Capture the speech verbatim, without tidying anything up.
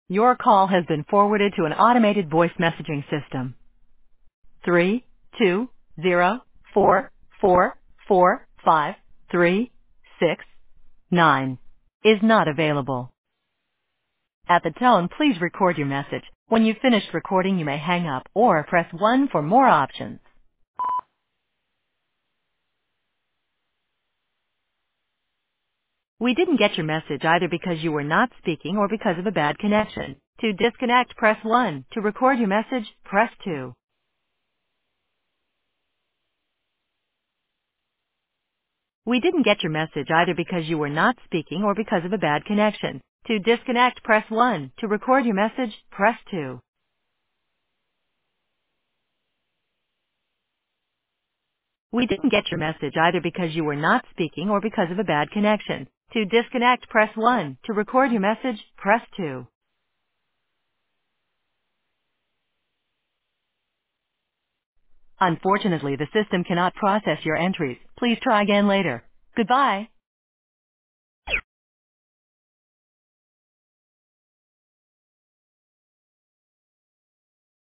Your call has been forwarded to an automated voice messaging system. Three, two, zero, four, four, four, five, three, six, nine is not available. At the tone, please record your message. When you've finished recording, you may hang up or press one for more options. We didn't get your message either because you were not speaking or because of a bad connection. To disconnect, press one. To record your message, press two. We didn't get your message either because you were not speaking or because of a bad connection. To disconnect, press one. To record your message, press two. We didn't get your message either because you were not speaking or because of a bad connection. To disconnect, press one. To record your message, press two. Unfortunately, the system cannot process your entries. Please try again later. Goodbye.